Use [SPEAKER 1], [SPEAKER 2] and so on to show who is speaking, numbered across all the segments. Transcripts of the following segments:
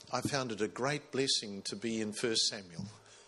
[SPEAKER 1] I found it a great blessing to be in 1 Samuel.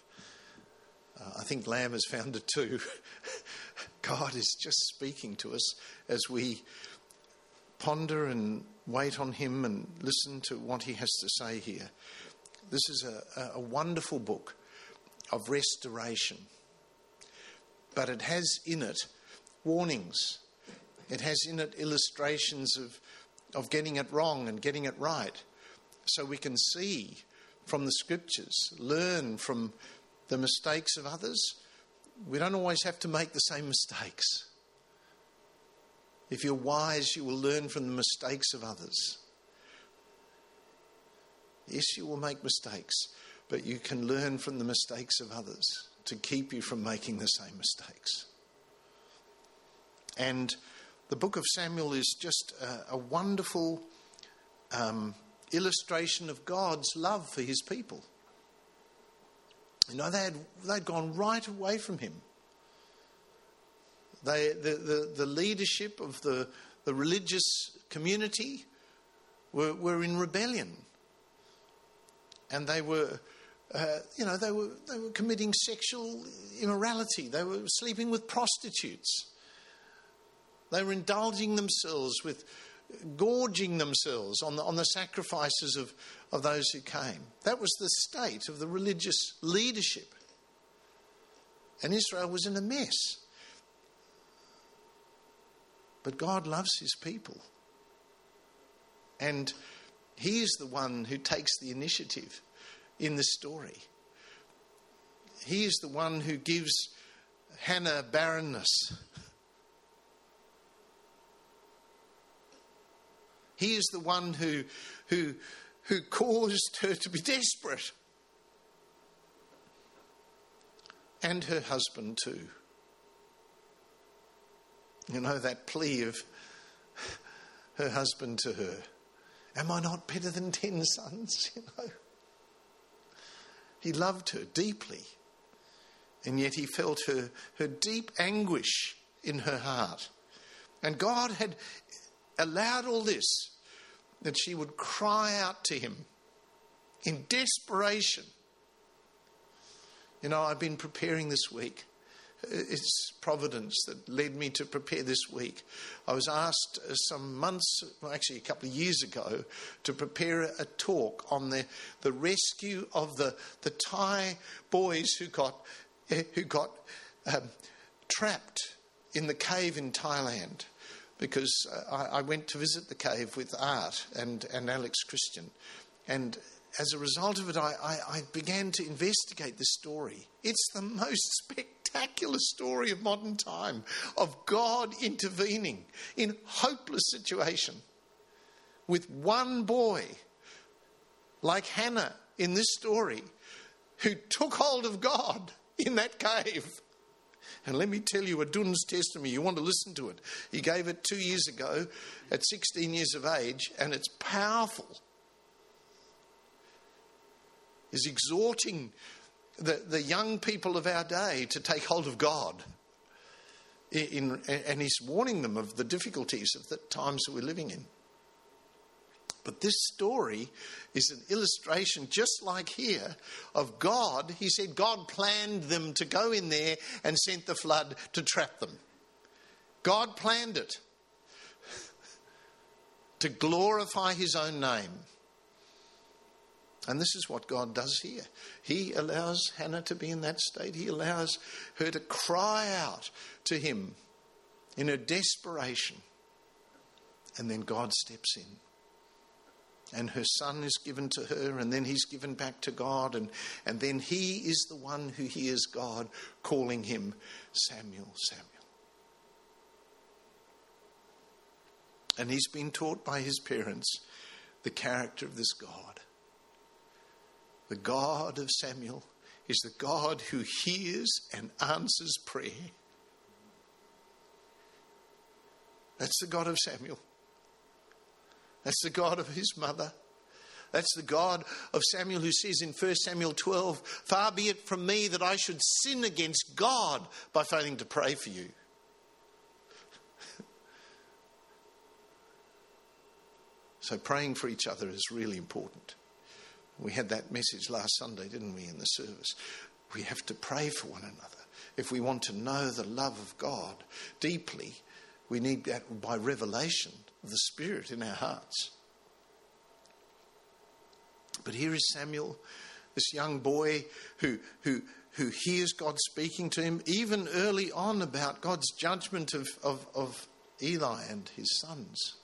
[SPEAKER 1] I think Lamb has found it too. God is just speaking to us as we ponder and wait on him and listen to what he has to say here. This is a wonderful book of restoration. But it has in it warnings. It has in it illustrations of getting it wrong and getting it right. So we can see from the scriptures, learn from the mistakes of others. We don't always have to make the same mistakes. If you're wise, you will learn from the mistakes of others. Yes, you will make mistakes, but you can learn from the mistakes of others to keep you from making the same mistakes. And the book of Samuel is just a wonderful illustration of God's love for his people. You know, they'd gone right away from him. The leadership of the religious community were in rebellion, and they were committing sexual immorality. They were sleeping with prostitutes. They were indulging themselves with gorging themselves on the sacrifices of those who came. That was the state of the religious leadership. And Israel was in a mess. But God loves his people. And he is the one who takes the initiative in this story. He is the one who gives Hannah barrenness. He is the one who caused her to be desperate. And her husband too. You know, that plea of her husband to her. Am I not better than 10 sons? You know. He loved her deeply. And yet he felt her deep anguish in her heart. And God had allowed all this, that she would cry out to him in desperation. You know, I've been preparing this week. It's providence that led me to prepare this week. I was asked some months, well, actually a couple of years ago, to prepare a talk on the rescue of the Thai boys who got trapped in the cave in Thailand. Because I went to visit the cave with Art and Alex Christian. And as a result of it, I began to investigate this story. It's the most spectacular story of modern time, of God intervening in hopeless situation with one boy, like Hannah in this story, who took hold of God in that cave. And let me tell you Adun's testimony. You want to listen to it. He gave it 2 years ago at 16 years of age, and it's powerful. He's exhorting the young people of our day to take hold of God. And he's warning them of the difficulties of the times that we're living in. But this story is an illustration, just like here, of God. He said God planned them to go in there and sent the flood to trap them. God planned it to glorify his own name. And this is what God does here. He allows Hannah to be in that state. He allows her to cry out to him in her desperation. And then God steps in. And her son is given to her, and then he's given back to God, and then he is the one who hears God calling him Samuel, Samuel. And he's been taught by his parents the character of this God. The God of Samuel is the God who hears and answers prayer. That's the God of Samuel. That's the God of his mother. That's the God of Samuel, who says in 1 Samuel 12, far be it from me that I should sin against God by failing to pray for you. So praying for each other is really important. We had that message last Sunday, didn't we, in the service? We have to pray for one another. If we want to know the love of God deeply, we need that by revelation of the Spirit in our hearts. But here is Samuel, this young boy who hears God speaking to him, even early on about God's judgment of Eli and his sons.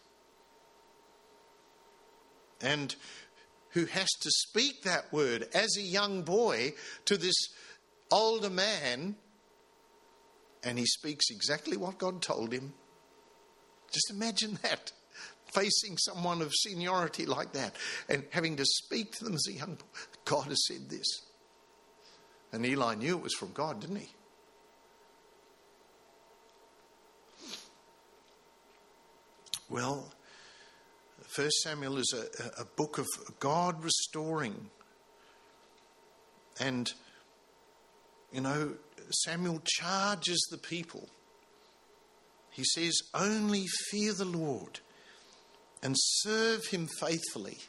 [SPEAKER 1] And who has to speak that word as a young boy to this older man, and he speaks exactly what God told him. Just imagine that, facing someone of seniority like that and having to speak to them as a young boy. God has said this. And Eli knew it was from God, didn't he? Well, 1 Samuel is a book of God restoring. And, Samuel charges the people. He says, only fear the Lord and serve him faithfully.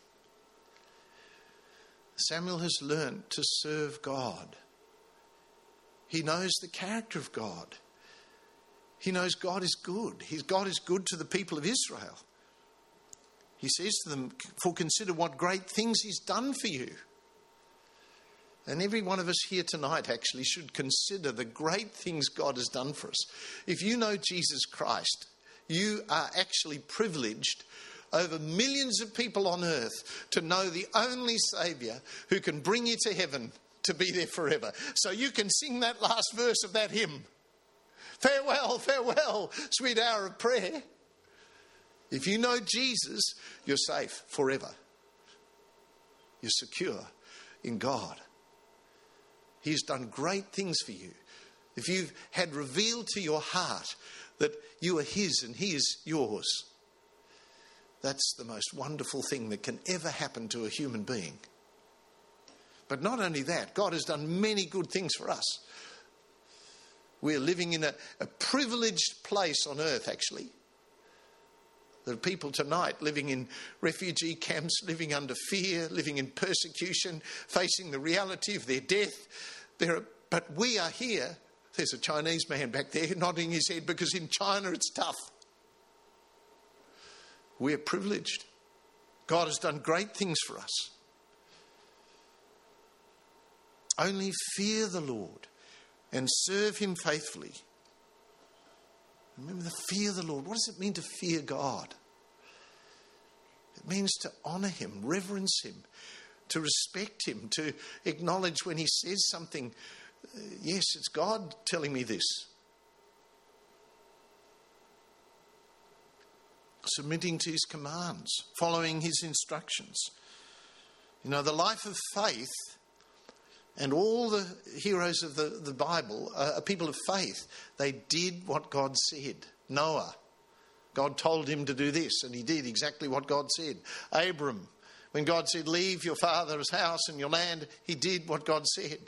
[SPEAKER 1] Samuel has learnt to serve God. He knows the character of God. He knows God is good. God is good to the people of Israel. He says to them, for consider what great things he's done for you. And every one of us here tonight actually should consider the great things God has done for us. If you know Jesus Christ, you are actually privileged over millions of people on earth to know the only Saviour who can bring you to heaven to be there forever. So you can sing that last verse of that hymn. Farewell, farewell, sweet hour of prayer. If you know Jesus, you're safe forever. You're secure in God. He's done great things for you. If you've had revealed to your heart that you are his and he is yours, that's the most wonderful thing that can ever happen to a human being. But not only that, God has done many good things for us. We're living in a privileged place on earth, actually. There are people tonight living in refugee camps, living under fear, living in persecution, facing the reality of their death. But we are here. There's a Chinese man back there nodding his head because in China it's tough. We're privileged. God has done great things for us. Only fear the Lord and serve him faithfully. Remember, the fear of the Lord. What does it mean to fear God? It means to honour him, reverence him, to respect him, to acknowledge when he says something, yes, it's God telling me this. Submitting to his commands, following his instructions. The life of faith, and all the heroes of the Bible are people of faith. They did what God said. Noah, God told him to do this, and he did exactly what God said. Abram, when God said, leave your father's house and your land, he did what God said.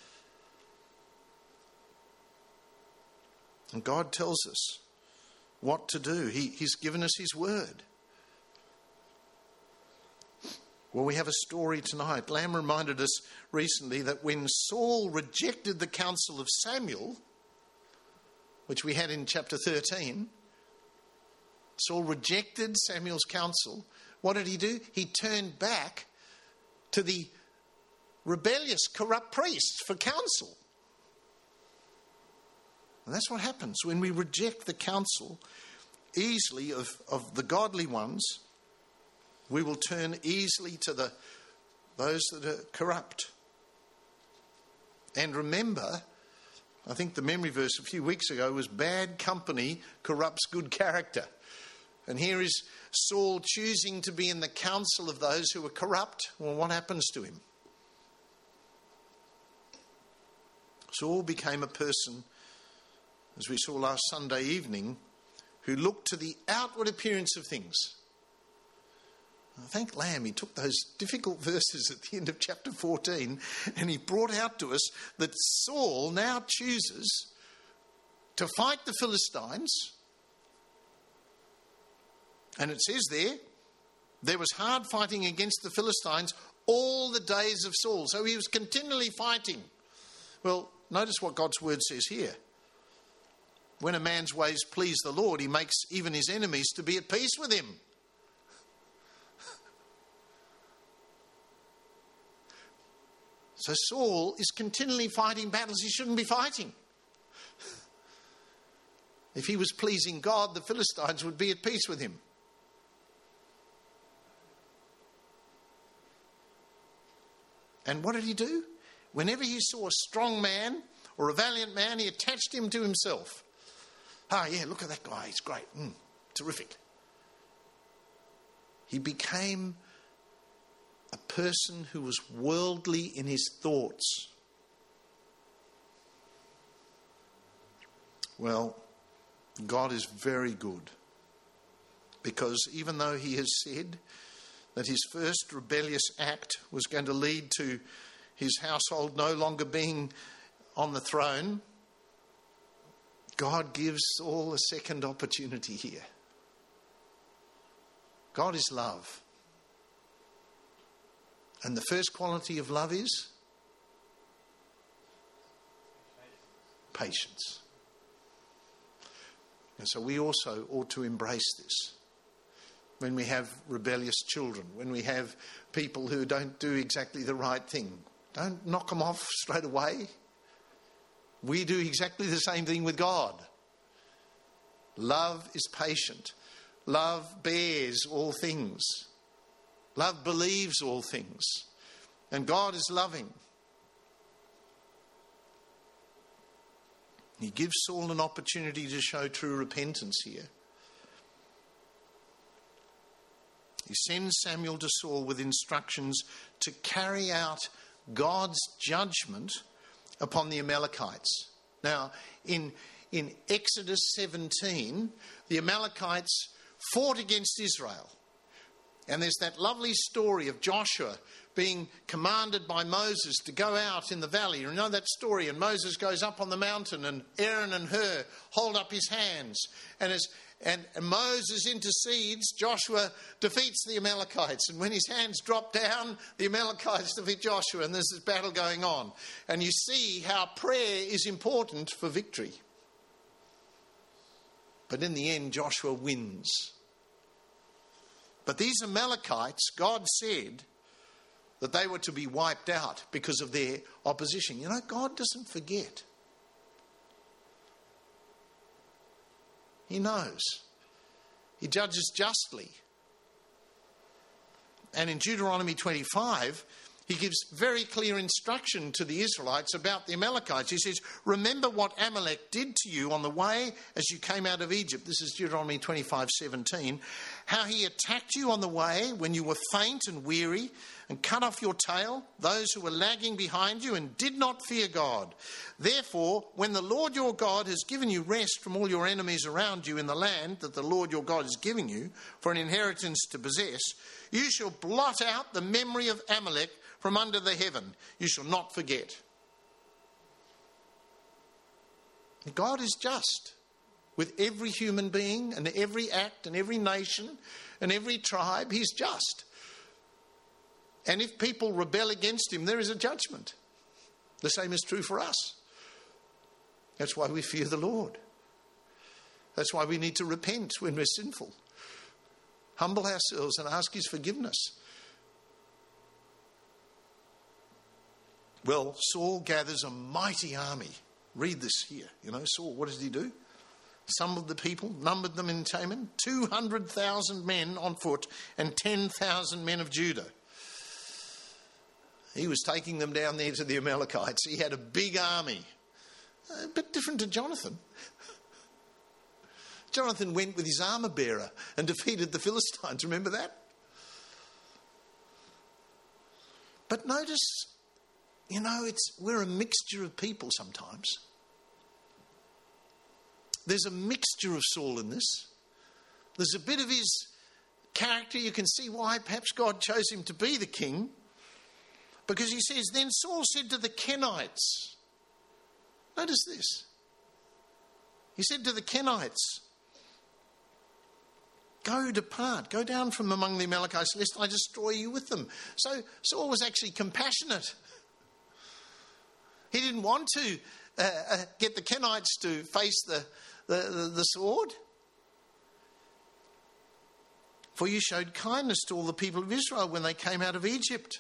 [SPEAKER 1] And God tells us what to do. He's given us his word. Well, we have a story tonight. Lamb reminded us recently that when Saul rejected the counsel of Samuel, which we had in chapter 13, Saul rejected Samuel's counsel. What did he do? He turned back to the rebellious, corrupt priests for counsel. And that's what happens when we reject the counsel easily of the godly ones. We will turn easily to those that are corrupt. And remember, I think the memory verse a few weeks ago was bad company corrupts good character. And here is Saul choosing to be in the counsel of those who are corrupt. Well, what happens to him? Saul became a person, as we saw last Sunday evening, who looked to the outward appearance of things. Thank Lamb, he took those difficult verses at the end of chapter 14 and he brought out to us that Saul now chooses to fight the Philistines. And it says there was hard fighting against the Philistines all the days of Saul. So he was continually fighting. Well, notice what God's word says here. When a man's ways please the Lord, he makes even his enemies to be at peace with him. So Saul is continually fighting battles he shouldn't be fighting. If he was pleasing God, the Philistines would be at peace with him. And what did he do? Whenever he saw a strong man or a valiant man, he attached him to himself. Yeah, look at that guy. He's great. Terrific. He became a person who was worldly in his thoughts. Well, God is very good, because even though he has said that his first rebellious act was going to lead to his household no longer being on the throne, God gives Saul a second opportunity here. God is love. And the first quality of love is patience. And so we also ought to embrace this. When we have rebellious children, when we have people who don't do exactly the right thing, don't knock them off straight away. We do exactly the same thing with God. Love is patient. Love bears all things. Love believes all things. And God is loving. He gives Saul an opportunity to show true repentance here. He sends Samuel to Saul with instructions to carry out God's judgment upon the Amalekites. Now, in Exodus 17, the Amalekites fought against Israel. And there's that lovely story of Joshua being commanded by Moses to go out in the valley. You know that story? And Moses goes up on the mountain, and Aaron and Hur hold up his hands. And Moses intercedes. Joshua defeats the Amalekites. And when his hands drop down, the Amalekites defeat Joshua. And there's this battle going on. And you see how prayer is important for victory. But in the end, Joshua wins. But these Amalekites, God said that they were to be wiped out because of their opposition. You know, God doesn't forget. He knows. He judges justly. And in Deuteronomy 25, he gives very clear instruction to the Israelites about the Amalekites. He says, remember what Amalek did to you on the way as you came out of Egypt. This is Deuteronomy 25:17. How he attacked you on the way when you were faint and weary, and cut off your tail, those who were lagging behind you, and did not fear God. Therefore, when the Lord your God has given you rest from all your enemies around you in the land that the Lord your God is giving you for an inheritance to possess, you shall blot out the memory of Amalek from under the heaven. You shall not forget. God is just with every human being and every act and every nation and every tribe. He's just. And if people rebel against him, there is a judgment. The same is true for us. That's why we fear the Lord. That's why we need to repent when we're sinful. Humble ourselves and ask his forgiveness. Well, Saul gathers a mighty army. Read this here. You know, Saul, what does he do? Some of the people, numbered them in Taman, 200,000 men on foot and 10,000 men of Judah. He was taking them down there to the Amalekites. He had a big army. A bit different to Jonathan. Jonathan went with his armor bearer and defeated the Philistines. Remember that? But notice, you know, we're a mixture of people sometimes. There's a mixture of Saul in this. There's a bit of his character. You can see why perhaps God chose him to be the king. Because he says, then Saul said to the Kenites. Notice this. He said to the Kenites, Go, depart, go down from among the Amalekites, lest I destroy you with them. So Saul was actually compassionate. He didn't want to get the Kenites to face the sword. For you showed kindness to all the people of Israel when they came out of Egypt.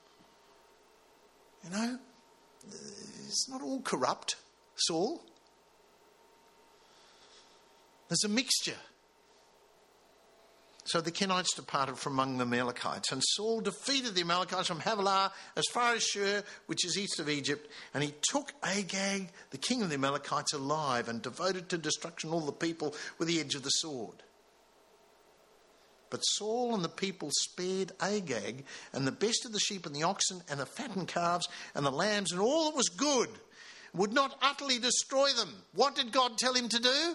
[SPEAKER 1] You know, it's not all corrupt, Saul. There's a mixture. So the Kenites departed from among the Amalekites, and Saul defeated the Amalekites from Havilah as far as Shur, which is east of Egypt, and he took Agag, the king of the Amalekites, alive and devoted to destruction all the people with the edge of the sword. But Saul and the people spared Agag and the best of the sheep and the oxen and the fattened calves and the lambs and all that was good, would not utterly destroy them. What did God tell him to do?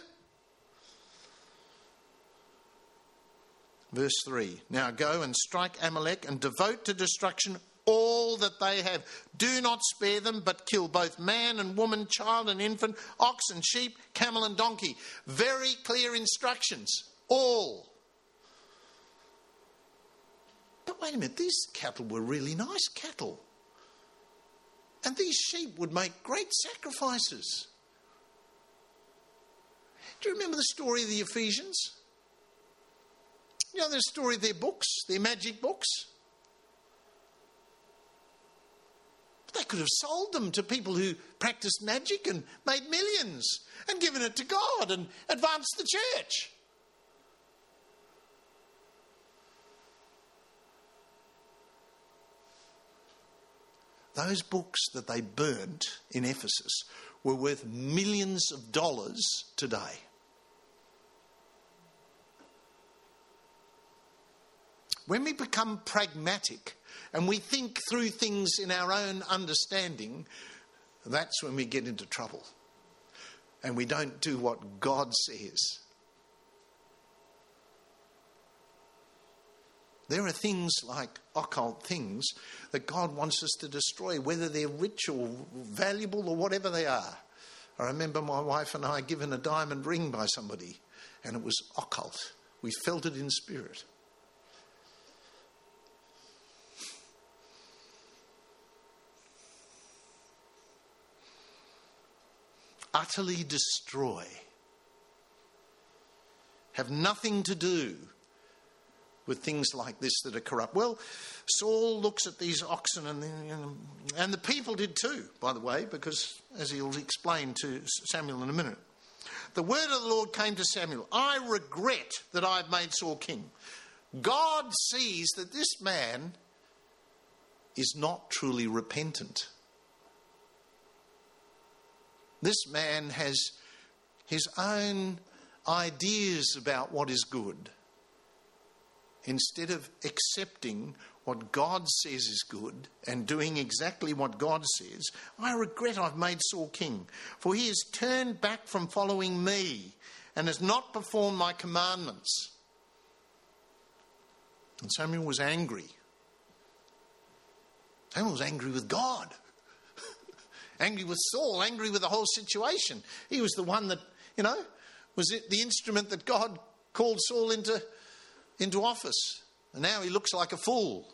[SPEAKER 1] Verse 3, now go and strike Amalek and devote to destruction all that they have. Do not spare them, but kill both man and woman, child and infant, ox and sheep, camel and donkey. Very clear instructions. All. But wait a minute, these cattle were really nice cattle. And these sheep would make great sacrifices. Do you remember the story of the Ephesians? You know the story of their books, their magic books? They could have sold them to people who practiced magic and made millions and given it to God and advanced the church. Those books that they burnt in Ephesus were worth millions of dollars today. When we become pragmatic and we think through things in our own understanding, that's when we get into trouble. And we don't do what God says. There are things like occult things that God wants us to destroy, whether they're rich or valuable or whatever they are. I remember my wife and I given a diamond ring by somebody, and it was occult. We felt it in spirit. Utterly destroy. Have nothing to do with things like this that are corrupt. Well, Saul looks at these oxen and the people did too, by the way, because as he'll explain to Samuel in a minute. The word of the Lord came to Samuel. I regret that I've made Saul king. God sees that this man is not truly repentant. This man has his own ideas about what is good, instead of accepting what God says is good and doing exactly what God says. I regret I've made Saul king, for he has turned back from following me and has not performed my commandments. And Samuel was angry. Samuel was angry with God. Angry with Saul, angry with the whole situation. He was the one that, was the instrument that God called Saul into office. And now he looks like a fool.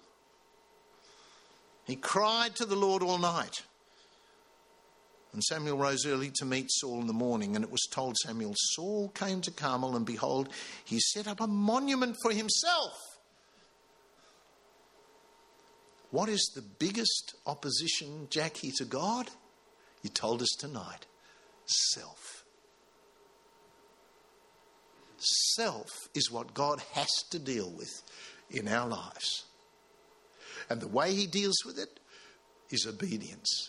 [SPEAKER 1] He cried to the Lord all night. And Samuel rose early to meet Saul in the morning, and it was told Samuel, Saul came to Carmel, and behold, he set up a monument for himself. What is the biggest opposition, Jackie, to God? You told us tonight. Self. Self is what God has to deal with in our lives. And the way he deals with it is obedience.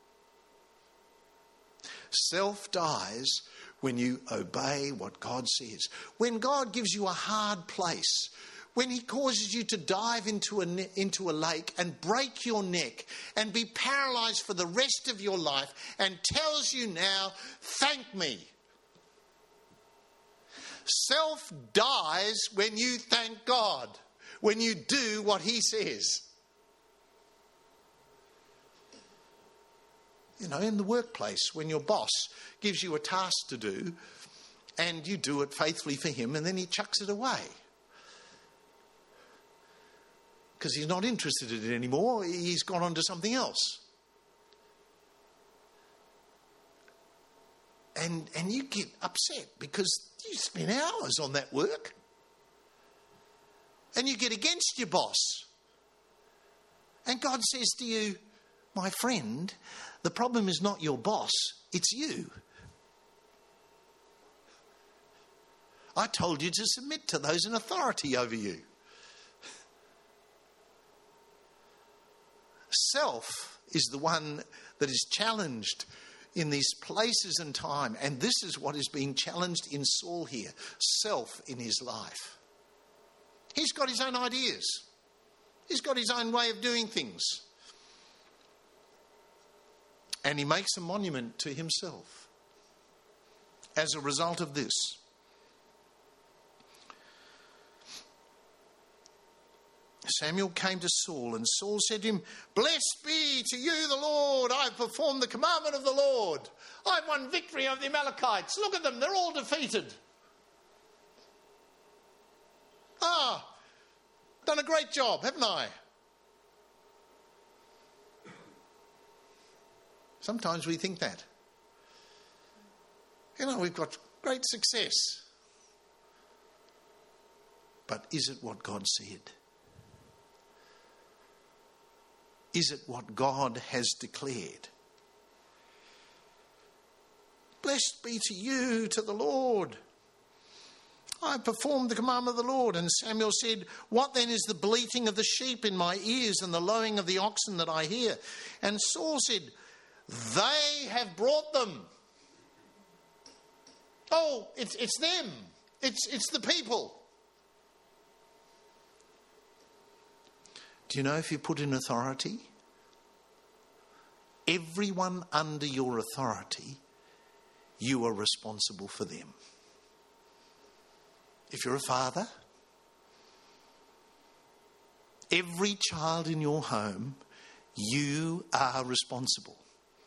[SPEAKER 1] Self dies when you obey what God says. When God gives you a hard place, when he causes you to dive into a lake and break your neck and be paralyzed for the rest of your life and tells you now, thank me. Self dies when you thank God, when you do what he says. In the workplace, when your boss gives you a task to do and you do it faithfully for him and then he chucks it away. because he's not interested in it anymore. He's gone on to something else. And you get upset because you spend hours on that work. And you get against your boss. And God says to you, my friend, the problem is not your boss, it's you. I told you to submit to those in authority over you. Self is the one that is challenged in these places and time. And this is what is being challenged in Saul here. Self in his life. He's got his own ideas. He's got his own way of doing things. And he makes a monument to himself as a result of this. Samuel came to Saul, and Saul said to him, "Blessed be to you the Lord. I've performed the commandment of the Lord. I've won victory over the Amalekites. Look at them, they're all defeated. Done a great job, haven't I?" Sometimes we think that. We've got great success. But is it what God said? Is it what God has declared? Blessed be to you, to the Lord. I performed the commandment of the Lord. And Samuel said, "What then is the bleating of the sheep in my ears and the lowing of the oxen that I hear?" And Saul said, "They have brought them." Oh, it's them. It's the people. Do you know if you put in authority, everyone under your authority, you are responsible for them. If you're a father, every child in your home, you are responsible.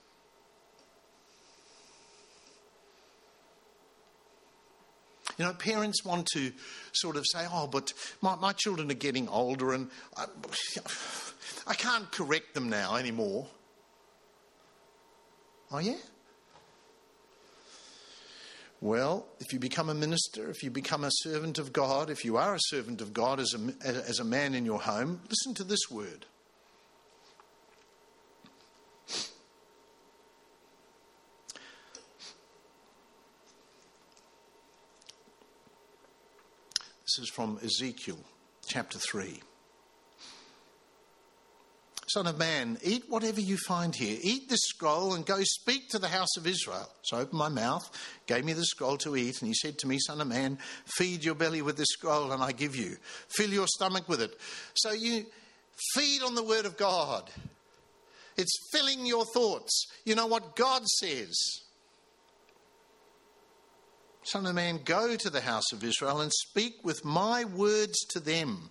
[SPEAKER 1] Parents want to sort of say, "Oh, but my children are getting older and I can't correct them now anymore." Oh, yeah? Well, if you become a minister, if you become a servant of God, if you are a servant of God as a man in your home, listen to this word. This is from Ezekiel chapter 3. "Son of man, eat whatever you find here. Eat this scroll and go speak to the house of Israel." So I opened my mouth, gave me the scroll to eat, and he said to me, "Son of man, feed your belly with this scroll and I give you. Fill your stomach with it." So you feed on the word of God. It's filling your thoughts. You know what God says. "Son of man, go to the house of Israel and speak with my words to them."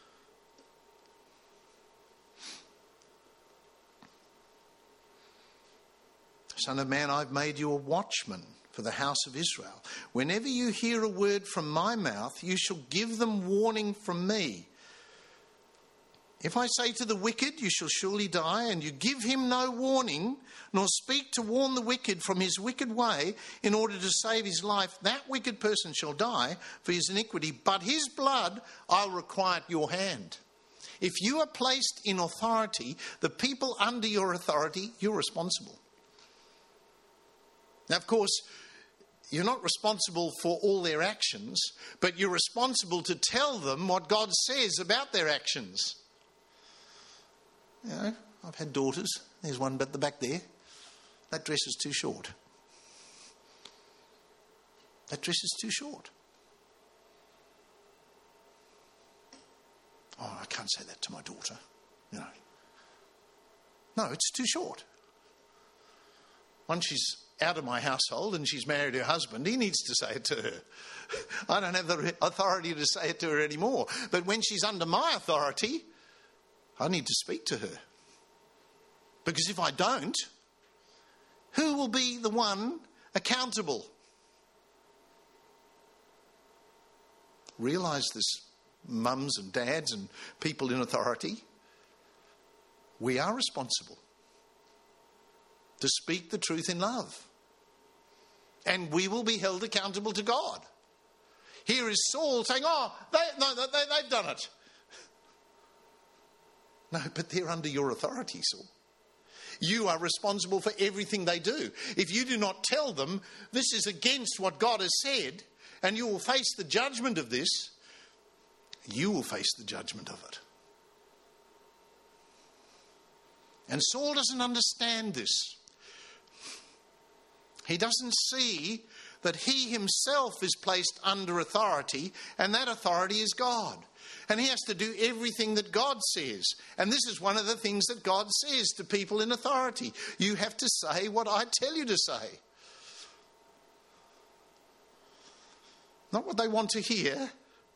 [SPEAKER 1] "Son of man, I've made you a watchman for the house of Israel. Whenever you hear a word from my mouth, you shall give them warning from me. If I say to the wicked, you shall surely die, and you give him no warning, nor speak to warn the wicked from his wicked way in order to save his life, that wicked person shall die for his iniquity, but his blood I'll require at your hand." If you are placed in authority, the people under your authority, you're responsible. Now, of course, you're not responsible for all their actions, but you're responsible to tell them what God says about their actions. I've had daughters. There's one at the back there. That dress is too short. That dress is too short. Oh, I can't say that to my daughter. No, it's too short. Once she's out of my household and she's married her husband, he needs to say it to her. I don't have the authority to say it to her anymore. But when she's under my authority, I need to speak to her. Because if I don't, who will be the one accountable? Realise this mums and dads and people in authority, we are responsible to speak the truth in love. And we will be held accountable to God. Here is Saul saying, they've done it. No, but they're under your authority, Saul. You are responsible for everything they do. If you do not tell them this is against what God has said, and you will face the judgment of this, you will face the judgment of it. And Saul doesn't understand this. He doesn't see that he himself is placed under authority, and that authority is God. And he has to do everything that God says. And this is one of the things that God says to people in authority. You have to say what I tell you to say. Not what they want to hear.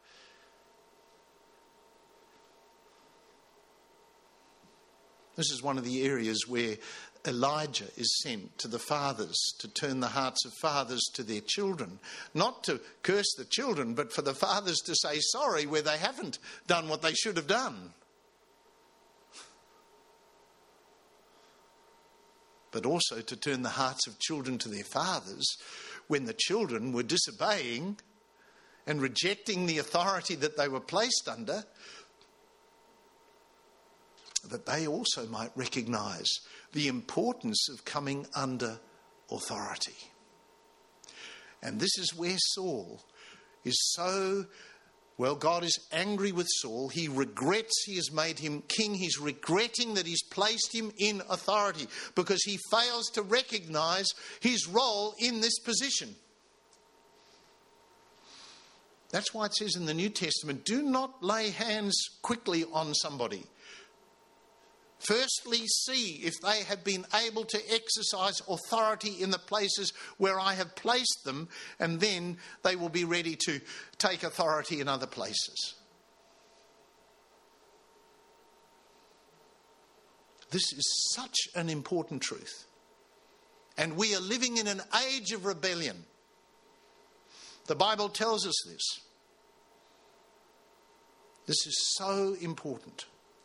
[SPEAKER 1] This is one of the areas where Elijah is sent to the fathers to turn the hearts of fathers to their children. Not to curse the children, but for the fathers to say sorry where they haven't done what they should have done. But also to turn the hearts of children to their fathers when the children were disobeying and rejecting the authority that they were placed under, that they also might recognise the importance of coming under authority. And this is where Saul is so, God is angry with Saul. He regrets he has made him king. He's regretting that he's placed him in authority because he fails to recognise his role in this position. That's why it says in the New Testament, do not lay hands quickly on somebody. Firstly, see if they have been able to exercise authority in the places where I have placed them, and then they will be ready to take authority in other places. This is such an important truth. And we are living in an age of rebellion. The Bible tells us this. This is so important.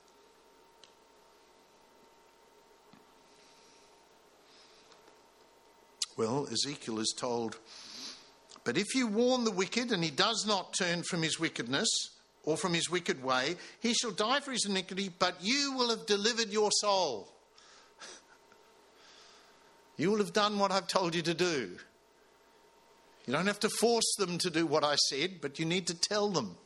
[SPEAKER 1] Well, Ezekiel is told, but if you warn the wicked and he does not turn from his wickedness or from his wicked way, he shall die for his iniquity, but you will have delivered your soul. You will have done what I've told you to do. You don't have to force them to do what I said, but you need to tell them.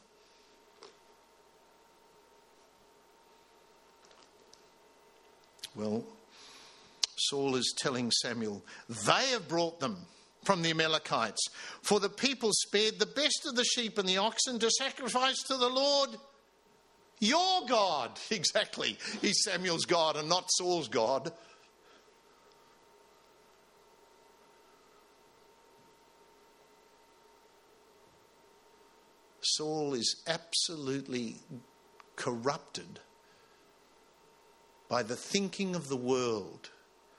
[SPEAKER 1] Well, Saul is telling Samuel, they have brought them from the Amalekites, for the people spared the best of the sheep and the oxen to sacrifice to the Lord your God. Exactly. He's Samuel's God and not Saul's God. Saul is absolutely corrupted by the thinking of the world,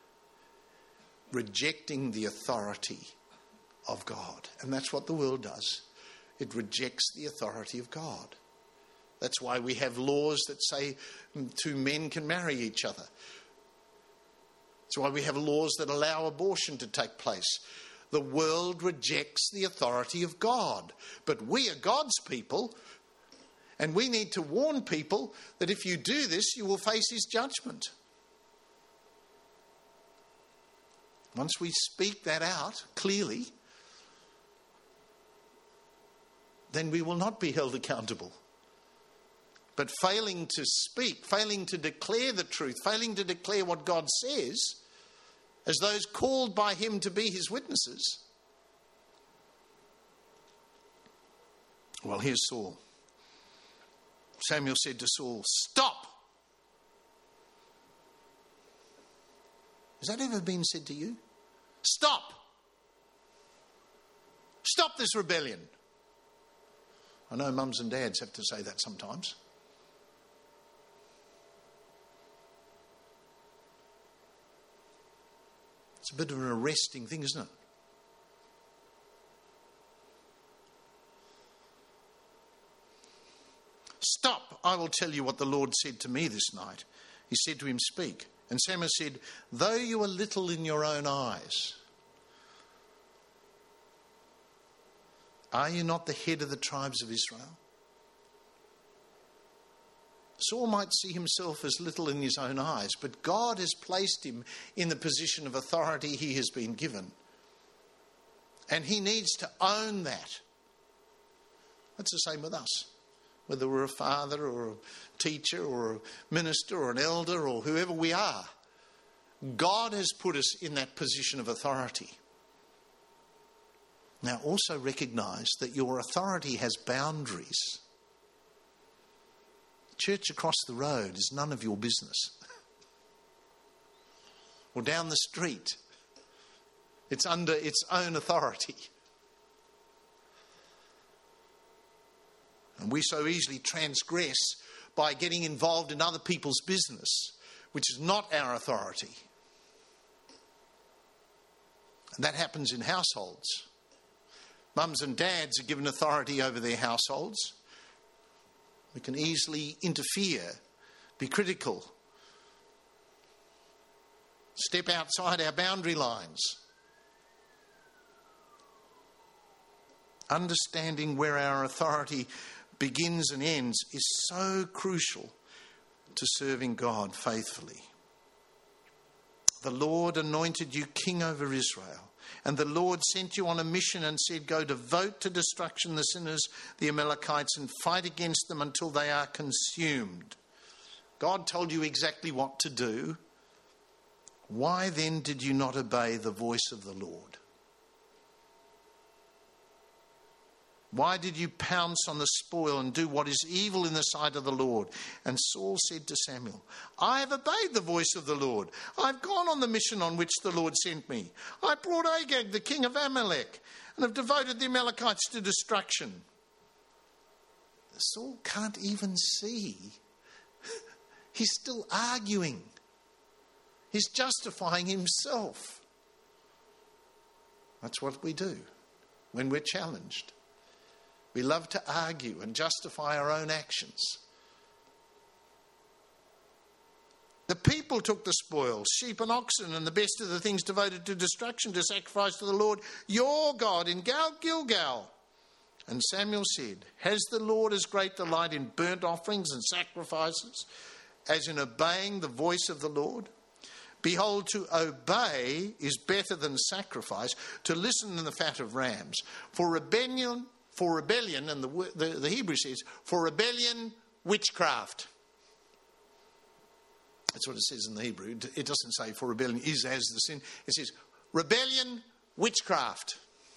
[SPEAKER 1] rejecting the authority of God. And that's what the world does. It rejects the authority of God. That's why we have laws that say two men can marry each other. That's why we have laws that allow abortion to take place. The world rejects the authority of God. But we are God's people, and we need to warn people that if you do this, you will face his judgment. Once we speak that out clearly, then we will not be held accountable. But failing to speak, failing to declare the truth, failing to declare what God says, as those called by him to be his witnesses. Well, here's Saul. Samuel said to Saul, stop. Has that ever been said to you? Stop. Stop this rebellion. I know mums and dads have to say that sometimes. It's a bit of an arresting thing, isn't it? I will tell you what the Lord said to me this night. He said to him, speak. And Samuel said, though you are little in your own eyes, are you not the head of the tribes of Israel? Saul might see himself as little in his own eyes, but God has placed him in the position of authority he has been given. And he needs to own that. That's the same with us. Whether we're a father or a teacher or a minister or an elder or whoever we are, God has put us in that position of authority. Now also recognise that your authority has boundaries. Church across the road is none of your business. Or down the street. It's under its own authority. And we so easily transgress by getting involved in other people's business, which is not our authority. And that happens in households. Mums and dads are given authority over their households. We can easily interfere, be critical, step outside our boundary lines. Understanding where our authority begins and ends is so crucial to serving God faithfully. The Lord anointed you king over Israel. And the Lord sent you on a mission and said, go devote to destruction the sinners, the Amalekites, and fight against them until they are consumed. God told you exactly what to do. Why then did you not obey the voice of the Lord? Why did you pounce on the spoil and do what is evil in the sight of the Lord? And Saul said to Samuel, I have obeyed the voice of the Lord. I've gone on the mission on which the Lord sent me. I brought Agag, the king of Amalek, and have devoted the Amalekites to destruction. Saul can't even see. He's still arguing. He's justifying himself. That's what we do when we're challenged. We love to argue and justify our own actions. The people took the spoil, sheep and oxen, and the best of the things devoted to destruction to sacrifice to the Lord, your God, in Gilgal. And Samuel said, has the Lord as great delight in burnt offerings and sacrifices as in obeying the voice of the Lord? Behold, to obey is better than sacrifice, to listen than the fat of rams. For rebellion, and the Hebrew says, for rebellion, witchcraft. That's what it says in the Hebrew. It doesn't say for rebellion is as the sin. It says rebellion, witchcraft.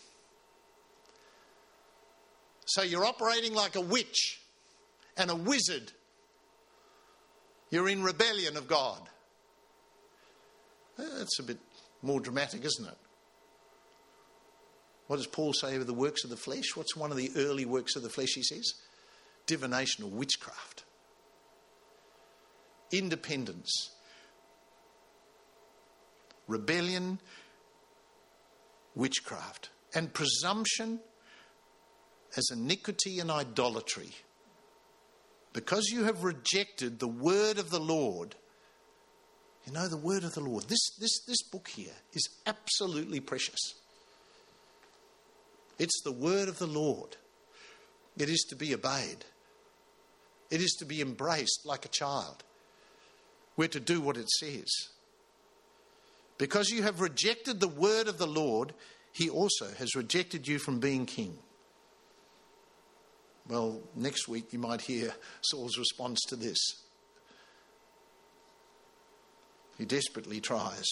[SPEAKER 1] So you're operating like a witch and a wizard. You're in rebellion of God. That's a bit more dramatic, isn't it? What does Paul say over the works of the flesh? What's one of the early works of the flesh, he says? Divination or witchcraft. Independence. Rebellion, witchcraft. And presumption as iniquity and idolatry. Because you have rejected the word of the Lord. You know, the word of the Lord. This book here is absolutely precious. It's the word of the Lord. It is to be obeyed. It is to be embraced like a child. We're to do what it says. Because you have rejected the word of the Lord, he also has rejected you from being king. Well, next week you might hear Saul's response to this. He desperately tries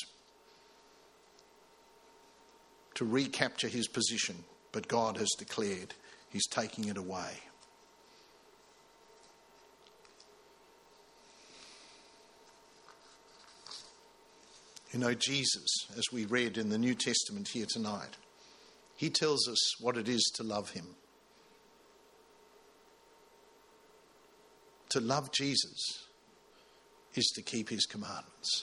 [SPEAKER 1] to recapture his position, but God has declared he's taking it away. You know, Jesus, as we read in the New Testament here tonight, he tells us what it is to love him. To love Jesus is to keep his commandments.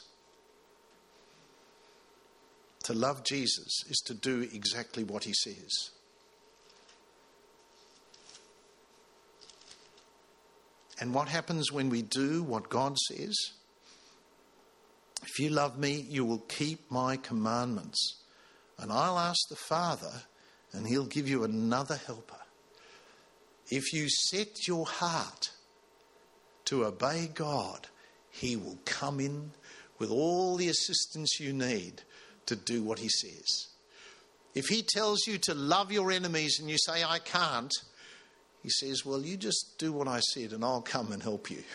[SPEAKER 1] To love Jesus is to do exactly what he says. And what happens when we do what God says? If you love me, you will keep my commandments. And I'll ask the Father, and he'll give you another helper. If you set your heart to obey God, he will come in with all the assistance you need to do what he says. If he tells you to love your enemies and you say, I can't, he says, well, you just do what I said and I'll come and help you.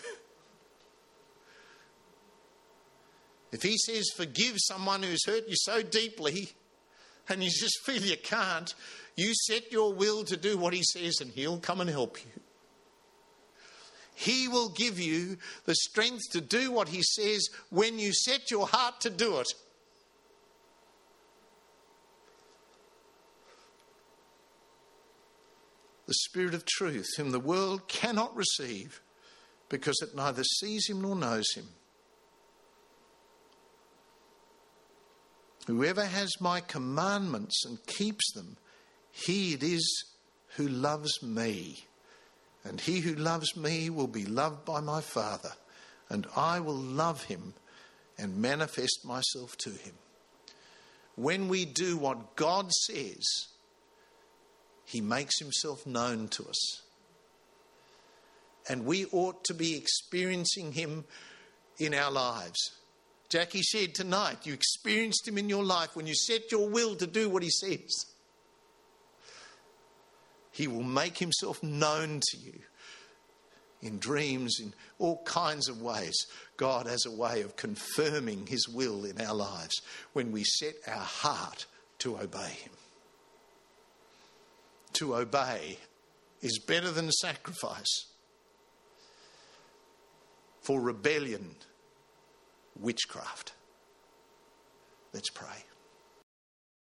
[SPEAKER 1] If he says, forgive someone who's hurt you so deeply and you just feel you can't, you set your will to do what he says and he'll come and help you. He will give you the strength to do what he says when you set your heart to do it. The Spirit of truth, whom the world cannot receive because it neither sees him nor knows him. Whoever has my commandments and keeps them, he it is who loves me. And he who loves me will be loved by my Father, and I will love him and manifest myself to him. When we do what God says, he makes himself known to us. And we ought to be experiencing him in our lives. Jackie shared tonight, you experienced him in your life when you set your will to do what he says. He will make himself known to you in dreams, in all kinds of ways. God has a way of confirming his will in our lives when we set our heart to obey him. To obey is better than sacrifice. For rebellion, witchcraft. Let's pray.